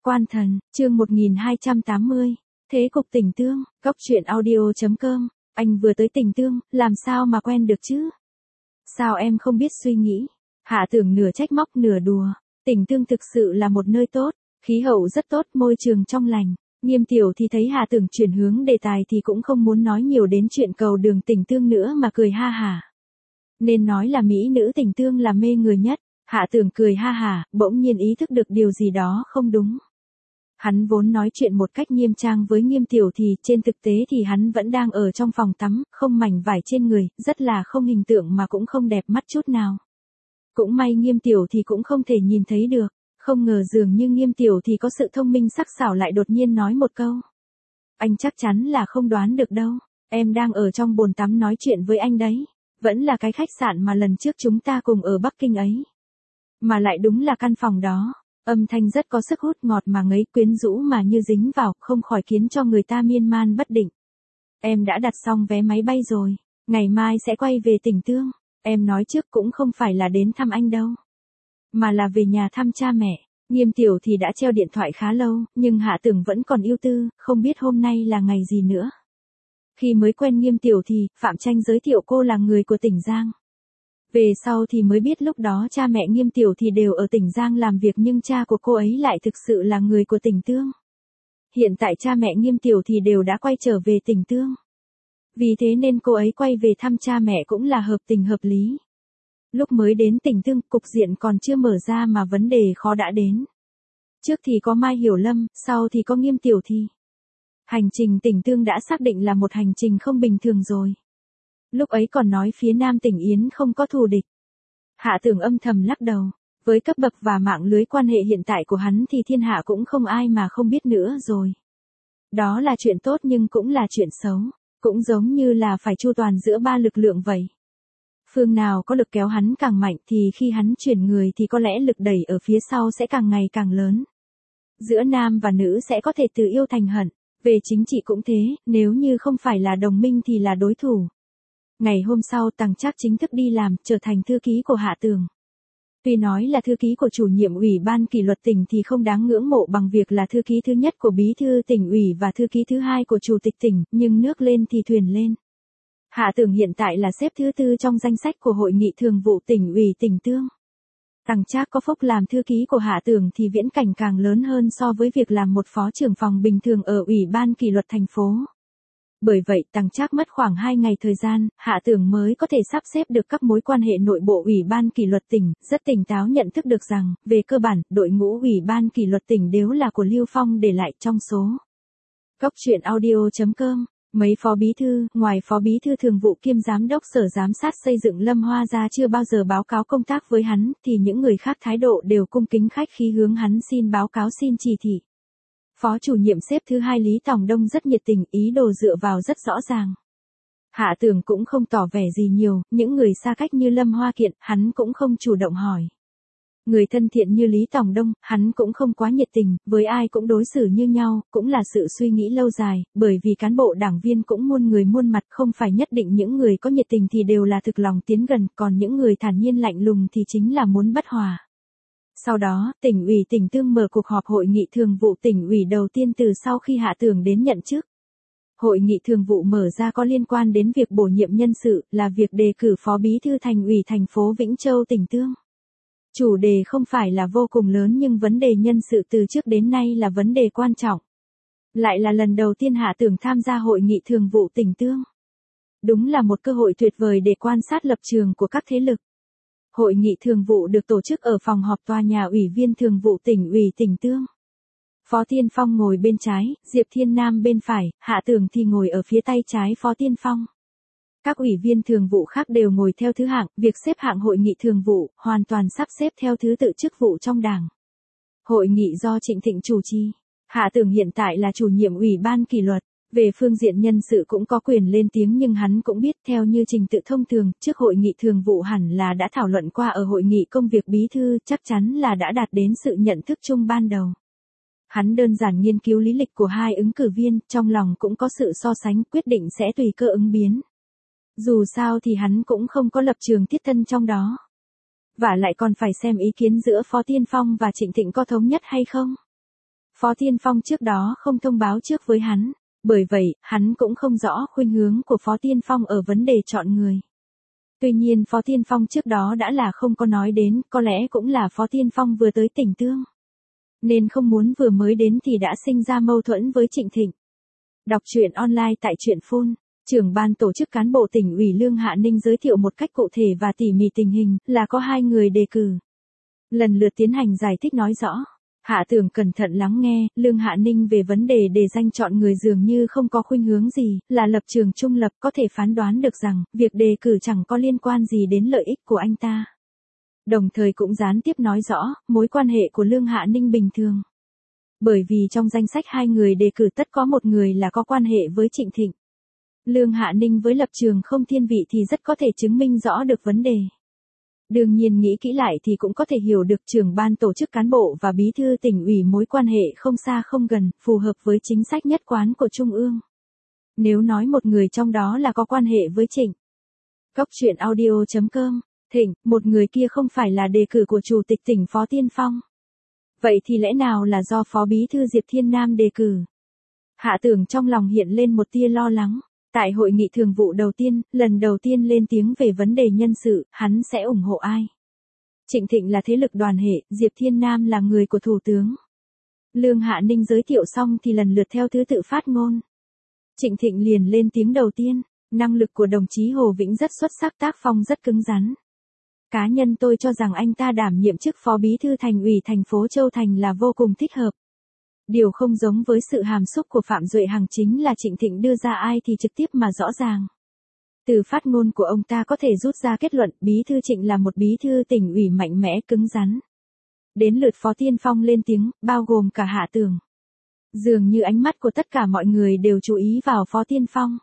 Quan Thần, chương 1280. Thế cục Tình Tương, Góc truyện audio.com. Anh vừa tới Tình Tương, làm sao mà quen được chứ? Sao em không biết suy nghĩ? Hạ Tưởng nửa trách móc nửa đùa. Tình Tương thực sự là một nơi tốt, khí hậu rất tốt, môi trường trong lành. Nghiêm Tiểu thì thấy Hạ Tưởng chuyển hướng đề tài thì cũng không muốn nói nhiều đến chuyện cầu đường Tình Tương nữa mà cười ha hả. Nên nói là mỹ nữ Tình Tương là mê người nhất. Hạ Tưởng cười ha hả, bỗng nhiên ý thức được điều gì đó không đúng. Hắn vốn nói chuyện một cách nghiêm trang với Nghiêm Tiểu thì trên thực tế thì hắn vẫn đang ở trong phòng tắm, không mảnh vải trên người, rất là không hình tượng mà cũng không đẹp mắt chút nào. Cũng may Nghiêm Tiểu thì cũng không thể nhìn thấy được, không ngờ dường như Nghiêm Tiểu thì có sự thông minh sắc sảo lại đột nhiên nói một câu. Anh chắc chắn là không đoán được đâu, em đang ở trong bồn tắm nói chuyện với anh đấy, vẫn là cái khách sạn mà lần trước chúng ta cùng ở Bắc Kinh ấy. Mà lại đúng là căn phòng đó, âm thanh rất có sức hút ngọt mà ngấy quyến rũ mà như dính vào, không khỏi khiến cho người ta miên man bất định. Em đã đặt xong vé máy bay rồi, ngày mai sẽ quay về Tình Tương, em nói trước cũng không phải là đến thăm anh đâu, mà là về nhà thăm cha mẹ. Nghiêm Tiểu thì đã treo điện thoại khá lâu, nhưng Hạ Tưởng vẫn còn ưu tư, không biết hôm nay là ngày gì nữa. Khi mới quen Nghiêm Tiểu thì, Phạm Tranh giới thiệu cô là người của tỉnh Giang. Về sau thì mới biết lúc đó cha mẹ Nghiêm Tiểu thì đều ở tỉnh Giang làm việc nhưng cha của cô ấy lại thực sự là người của Tình Tương. Hiện tại cha mẹ Nghiêm Tiểu thì đều đã quay trở về Tình Tương. Vì thế nên cô ấy quay về thăm cha mẹ cũng là hợp tình hợp lý. Lúc mới đến Tình Tương, cục diện còn chưa mở ra mà vấn đề khó đã đến. Trước thì có Mai Hiểu Lâm, sau thì có Nghiêm Tiểu thì. Hành trình Tình Tương đã xác định là một hành trình không bình thường rồi. Lúc ấy còn nói phía Nam Tỉnh Yến không có thù địch. Hạ Tưởng âm thầm lắc đầu, với cấp bậc và mạng lưới quan hệ hiện tại của hắn thì thiên hạ cũng không ai mà không biết nữa rồi. Đó là chuyện tốt nhưng cũng là chuyện xấu, cũng giống như là phải chu toàn giữa ba lực lượng vậy. Phương nào có lực kéo hắn càng mạnh thì khi hắn chuyển người thì có lẽ lực đẩy ở phía sau sẽ càng ngày càng lớn. Giữa nam và nữ sẽ có thể từ yêu thành hận, về chính trị cũng thế, nếu như không phải là đồng minh thì là đối thủ. Ngày hôm sau Tằng Trác chính thức đi làm, trở thành thư ký của Hạ Tưởng. Tuy nói là thư ký của chủ nhiệm ủy ban kỷ luật tỉnh thì không đáng ngưỡng mộ bằng việc là thư ký thứ nhất của bí thư tỉnh ủy và thư ký thứ hai của chủ tịch tỉnh, nhưng nước lên thì thuyền lên. Hạ Tưởng hiện tại là xếp thứ tư trong danh sách của hội nghị thường vụ tỉnh ủy Tình Tương. Tằng Trác có phúc làm thư ký của Hạ Tưởng thì viễn cảnh càng lớn hơn so với việc làm một phó trưởng phòng bình thường ở ủy ban kỷ luật thành phố. Bởi vậy Tằng Trác mất khoảng 2 ngày thời gian, Hạ Tưởng mới có thể sắp xếp được các mối quan hệ nội bộ ủy ban kỷ luật tỉnh, rất tỉnh táo nhận thức được rằng, về cơ bản, đội ngũ ủy ban kỷ luật tỉnh đều là của Lưu Phong để lại trong số. Góc truyện audio.com. Mấy phó bí thư, ngoài phó bí thư thường vụ kiêm giám đốc sở giám sát xây dựng Lâm Hoa ra chưa bao giờ báo cáo công tác với hắn, thì những người khác thái độ đều cung kính khách khí hướng hắn xin báo cáo xin chỉ thị. Phó chủ nhiệm xếp thứ hai Lý Tòng Đông rất nhiệt tình, ý đồ dựa vào rất rõ ràng. Hạ Tưởng cũng không tỏ vẻ gì nhiều, những người xa cách như Lâm Hoa Kiện, hắn cũng không chủ động hỏi. Người thân thiện như Lý Tòng Đông, hắn cũng không quá nhiệt tình, với ai cũng đối xử như nhau, cũng là sự suy nghĩ lâu dài, bởi vì cán bộ đảng viên cũng muôn người muôn mặt, không phải nhất định những người có nhiệt tình thì đều là thực lòng tiến gần, còn những người thản nhiên lạnh lùng thì chính là muốn bất hòa. Sau đó, tỉnh ủy Tình Tương mở cuộc họp hội nghị thường vụ tỉnh ủy đầu tiên từ sau khi Hạ Tưởng đến nhận chức. Hội nghị thường vụ mở ra có liên quan đến việc bổ nhiệm nhân sự, là việc đề cử phó bí thư thành ủy thành phố Vĩnh Châu Tình Tương. Chủ đề không phải là vô cùng lớn nhưng vấn đề nhân sự từ trước đến nay là vấn đề quan trọng. Lại là lần đầu tiên Hạ Tưởng tham gia hội nghị thường vụ Tình Tương. Đúng là một cơ hội tuyệt vời để quan sát lập trường của các thế lực. Hội nghị thường vụ được tổ chức ở phòng họp tòa nhà ủy viên thường vụ tỉnh ủy Tình Tương. Phó Tiên Phong ngồi bên trái, Diệp Thiên Nam bên phải, Hạ Tưởng thì ngồi ở phía tay trái Phó Tiên Phong. Các ủy viên thường vụ khác đều ngồi theo thứ hạng, việc xếp hạng hội nghị thường vụ, hoàn toàn sắp xếp theo thứ tự chức vụ trong đảng. Hội nghị do Trịnh Thịnh chủ trì. Hạ Tưởng hiện tại là chủ nhiệm ủy ban kỷ luật. Về phương diện nhân sự cũng có quyền lên tiếng nhưng hắn cũng biết theo như trình tự thông thường, trước hội nghị thường vụ hẳn là đã thảo luận qua ở hội nghị công việc bí thư, chắc chắn là đã đạt đến sự nhận thức chung ban đầu. Hắn đơn giản nghiên cứu lý lịch của hai ứng cử viên, trong lòng cũng có sự so sánh, quyết định sẽ tùy cơ ứng biến. Dù sao thì hắn cũng không có lập trường thiết thân trong đó. Và lại còn phải xem ý kiến giữa Phó Tiên Phong và Trịnh Thịnh có thống nhất hay không. Phó Tiên Phong trước đó không thông báo trước với hắn, bởi vậy, hắn cũng không rõ khuynh hướng của Phó Tiên Phong ở vấn đề chọn người. Tuy nhiên Phó Tiên Phong trước đó đã là không có nói đến, có lẽ cũng là Phó Tiên Phong vừa tới Tỉnh Tương. Nên không muốn vừa mới đến thì đã sinh ra mâu thuẫn với Trịnh Thịnh. Đọc truyện online tại truyện phun, trưởng ban tổ chức cán bộ tỉnh ủy Lương Hạ Ninh giới thiệu một cách cụ thể và tỉ mỉ tình hình là có 2 người đề cử. Lần lượt tiến hành giải thích nói rõ. Hạ Tưởng cẩn thận lắng nghe, Lương Hạ Ninh về vấn đề đề danh chọn người dường như không có khuynh hướng gì, là lập trường trung lập, có thể phán đoán được rằng, việc đề cử chẳng có liên quan gì đến lợi ích của anh ta. Đồng thời cũng gián tiếp nói rõ, mối quan hệ của Lương Hạ Ninh bình thường. Bởi vì trong danh sách 2 người đề cử tất có một người là có quan hệ với Trịnh Thịnh. Lương Hạ Ninh với lập trường không thiên vị thì rất có thể chứng minh rõ được vấn đề. Đương nhiên nghĩ kỹ lại thì cũng có thể hiểu được trưởng ban tổ chức cán bộ và bí thư tỉnh ủy mối quan hệ không xa không gần, phù hợp với chính sách nhất quán của Trung ương. Nếu nói một người trong đó là có quan hệ với Trịnh Cốc truyện audio.com, Thịnh, một người kia không phải là đề cử của Chủ tịch tỉnh Phó Tiên Phong. Vậy thì lẽ nào là do Phó Bí thư Diệp Thiên Nam đề cử? Hạ Tưởng trong lòng hiện lên một tia lo lắng. Tại hội nghị thường vụ đầu tiên, lần đầu tiên lên tiếng về vấn đề nhân sự, hắn sẽ ủng hộ ai? Trịnh Thịnh là thế lực đoàn hệ, Diệp Thiên Nam là người của Thủ tướng. Lương Hạ Ninh giới thiệu xong thì lần lượt theo thứ tự phát ngôn. Trịnh Thịnh liền lên tiếng đầu tiên, năng lực của đồng chí Hồ Vĩnh rất xuất sắc, tác phong rất cứng rắn. Cá nhân tôi cho rằng anh ta đảm nhiệm chức Phó Bí thư Thành ủy thành phố Châu Thành là vô cùng thích hợp. Điều không giống với sự hàm xúc của Phạm Duệ Hằng chính là Trịnh Thịnh đưa ra ai thì trực tiếp mà rõ ràng. Từ phát ngôn của ông ta có thể rút ra kết luận Bí thư Trịnh là một bí thư tỉnh ủy mạnh mẽ cứng rắn. Đến lượt Phó Tiên Phong lên tiếng, bao gồm cả Hạ Tưởng. Dường như ánh mắt của tất cả mọi người đều chú ý vào Phó Tiên Phong.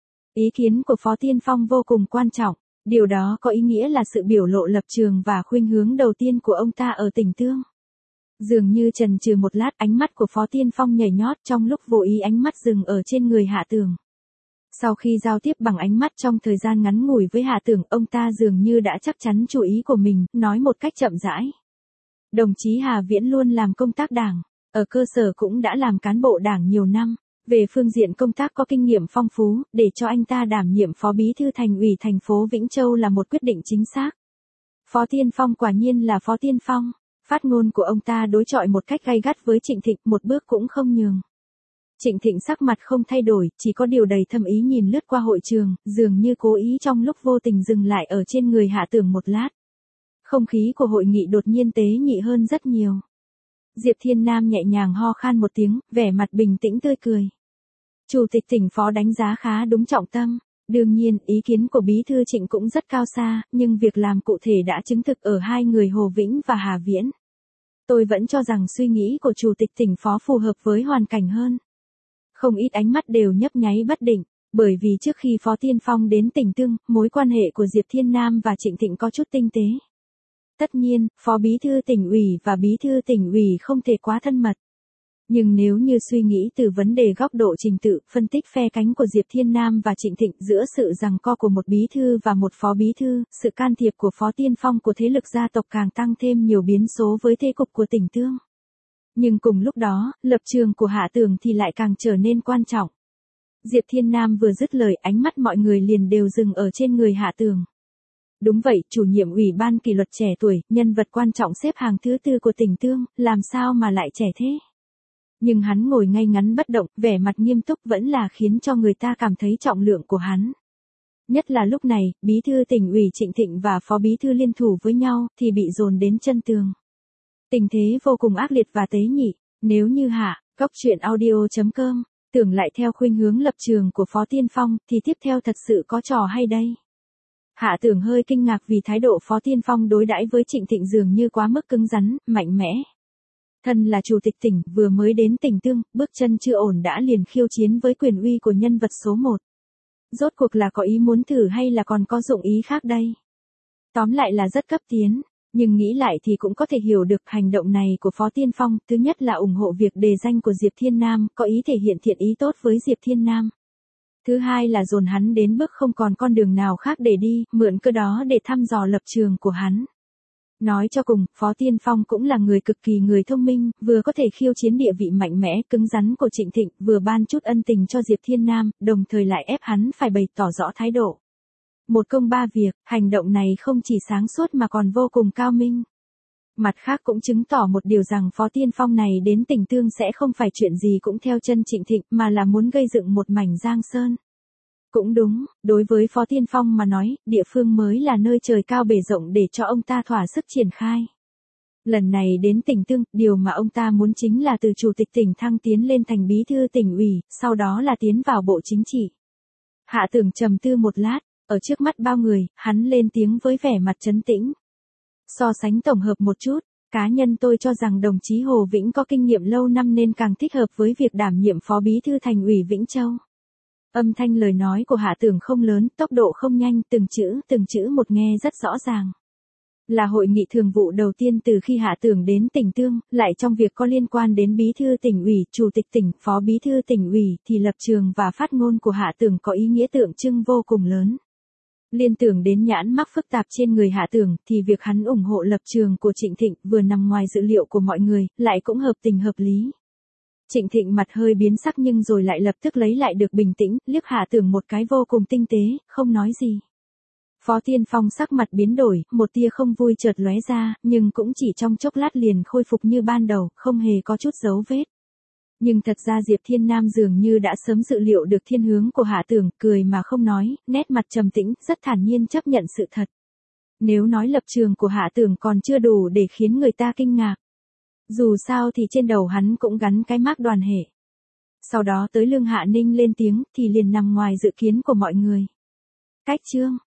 Ý kiến của Phó Tiên Phong vô cùng quan trọng, điều đó có ý nghĩa là sự biểu lộ lập trường và khuynh hướng đầu tiên của ông ta ở Tỉnh Tương. Dường như chần chừ một lát, ánh mắt của Phó Tiên Phong nhảy nhót, trong lúc vô ý ánh mắt dừng ở trên người Hạ Tưởng. Sau khi giao tiếp bằng ánh mắt trong thời gian ngắn ngủi với Hạ Tưởng, ông ta dường như đã chắc chắn chủ ý của mình, nói một cách chậm rãi. Đồng chí Hà Viễn luôn làm công tác đảng, ở cơ sở cũng đã làm cán bộ đảng nhiều năm, về phương diện công tác có kinh nghiệm phong phú, để cho anh ta đảm nhiệm Phó Bí thư Thành ủy thành phố Vĩnh Châu là một quyết định chính xác. Phó Tiên Phong quả nhiên là Phó Tiên Phong. Phát ngôn của ông ta đối chọi một cách gay gắt với Trịnh Thịnh, một bước cũng không nhường. Trịnh Thịnh sắc mặt không thay đổi, chỉ có điều đầy thâm ý nhìn lướt qua hội trường, dường như cố ý trong lúc vô tình dừng lại ở trên người Hạ Tưởng một lát. Không khí của hội nghị đột nhiên tế nhị hơn rất nhiều. Diệp Thiên Nam nhẹ nhàng ho khan một tiếng, vẻ mặt bình tĩnh tươi cười. Chủ tịch tỉnh Phó đánh giá khá đúng trọng tâm. Đương nhiên, ý kiến của Bí thư Trịnh cũng rất cao xa, nhưng việc làm cụ thể đã chứng thực ở 2 người Hồ Vĩnh và Hà Viễn. Tôi vẫn cho rằng suy nghĩ của Chủ tịch tỉnh Phó phù hợp với hoàn cảnh hơn. Không ít ánh mắt đều nhấp nháy bất định, bởi vì trước khi Phó Tiên Phong đến Tỉnh Tương, mối quan hệ của Diệp Thiên Nam và Trịnh Thịnh có chút tinh tế. Tất nhiên, Phó Bí thư tỉnh ủy và Bí thư tỉnh ủy không thể quá thân mật. Nhưng nếu như suy nghĩ từ vấn đề góc độ trình tự, phân tích phe cánh của Diệp Thiên Nam và Trịnh Thịnh giữa sự giằng co của một bí thư và một phó bí thư, sự can thiệp của Phó Tiên Phong của thế lực gia tộc càng tăng thêm nhiều biến số với thế cục của Tỉnh Tương. Nhưng cùng lúc đó, lập trường của Hạ Tưởng thì lại càng trở nên quan trọng. Diệp Thiên Nam vừa dứt lời, ánh mắt mọi người liền đều dừng ở trên người Hạ Tưởng. Đúng vậy, chủ nhiệm ủy ban kỷ luật trẻ tuổi, nhân vật quan trọng xếp hàng thứ 4 của Tỉnh Tương, làm sao mà lại trẻ thế? Nhưng hắn ngồi ngay ngắn bất động, vẻ mặt nghiêm túc vẫn là khiến cho người ta cảm thấy trọng lượng của hắn. Nhất là lúc này, Bí thư tỉnh ủy Trịnh Thịnh và Phó Bí thư liên thủ với nhau, thì bị dồn đến chân tường. Tình thế vô cùng ác liệt và tế nhị, nếu như Hạ, Cốc truyện audio.com, tưởng lại theo khuynh hướng lập trường của Phó Tiên Phong, thì tiếp theo thật sự có trò hay đây. Hạ Tưởng hơi kinh ngạc vì thái độ Phó Tiên Phong đối đãi với Trịnh Thịnh dường như quá mức cứng rắn, mạnh mẽ. Thân là chủ tịch tỉnh, vừa mới đến Tỉnh Tương, bước chân chưa ổn đã liền khiêu chiến với quyền uy của nhân vật số 1. Rốt cuộc là có ý muốn thử hay là còn có dụng ý khác đây? Tóm lại là rất cấp tiến, nhưng nghĩ lại thì cũng có thể hiểu được hành động này của Phó Tiên Phong, thứ nhất là ủng hộ việc đề danh của Diệp Thiên Nam, có ý thể hiện thiện ý tốt với Diệp Thiên Nam. Thứ hai là dồn hắn đến bước không còn con đường nào khác để đi, mượn cơ đó để thăm dò lập trường của hắn. Nói cho cùng, Phó Tiên Phong cũng là người cực kỳ người thông minh, vừa có thể khiêu chiến địa vị mạnh mẽ, cứng rắn của Trịnh Thịnh, vừa ban chút ân tình cho Diệp Thiên Nam, đồng thời lại ép hắn phải bày tỏ rõ thái độ. Một công ba việc, hành động này không chỉ sáng suốt mà còn vô cùng cao minh. Mặt khác cũng chứng tỏ một điều rằng Phó Tiên Phong này đến Tỉnh Tương sẽ không phải chuyện gì cũng theo chân Trịnh Thịnh mà là muốn gây dựng một mảnh giang sơn. Cũng đúng, đối với Phó Tiên Phong mà nói, địa phương mới là nơi trời cao bể rộng để cho ông ta thỏa sức triển khai. Lần này đến Tỉnh Tương, điều mà ông ta muốn chính là từ chủ tịch tỉnh thăng tiến lên thành bí thư tỉnh ủy, sau đó là tiến vào bộ chính trị. Hạ Tưởng trầm tư một lát, ở trước mắt bao người, hắn lên tiếng với vẻ mặt trấn tĩnh. So sánh tổng hợp một chút, cá nhân tôi cho rằng đồng chí Hồ Vĩnh có kinh nghiệm lâu năm nên càng thích hợp với việc đảm nhiệm phó bí thư thành ủy Vĩnh Châu. Âm thanh lời nói của Hạ Tưởng không lớn, tốc độ không nhanh, từng chữ một nghe rất rõ ràng. Là hội nghị thường vụ đầu tiên từ khi Hạ Tưởng đến Tỉnh Tương, lại trong việc có liên quan đến bí thư tỉnh ủy, chủ tịch tỉnh, phó bí thư tỉnh ủy, thì lập trường và phát ngôn của Hạ Tưởng có ý nghĩa tượng trưng vô cùng lớn. Liên tưởng đến nhãn mác phức tạp trên người Hạ Tưởng, thì việc hắn ủng hộ lập trường của Trịnh Thịnh vừa nằm ngoài dự liệu của mọi người, lại cũng hợp tình hợp lý. Trịnh Thịnh mặt hơi biến sắc nhưng rồi lại lập tức lấy lại được bình tĩnh, liếc Hạ Tưởng một cái vô cùng tinh tế, không nói gì. Phó Tiên Phong sắc mặt biến đổi, một tia không vui chợt lóe ra, nhưng cũng chỉ trong chốc lát liền khôi phục như ban đầu, không hề có chút dấu vết. Nhưng thật ra Diệp Thiên Nam dường như đã sớm dự liệu được thiên hướng của Hạ Tưởng, cười mà không nói, nét mặt trầm tĩnh, rất thản nhiên chấp nhận sự thật. Nếu nói lập trường của Hạ Tưởng còn chưa đủ để khiến người ta kinh ngạc. Dù sao thì trên đầu hắn cũng gắn cái mác đoàn hệ. Sau đó tới Lương Hạ Ninh lên tiếng thì liền nằm ngoài dự kiến của mọi người. Cách chương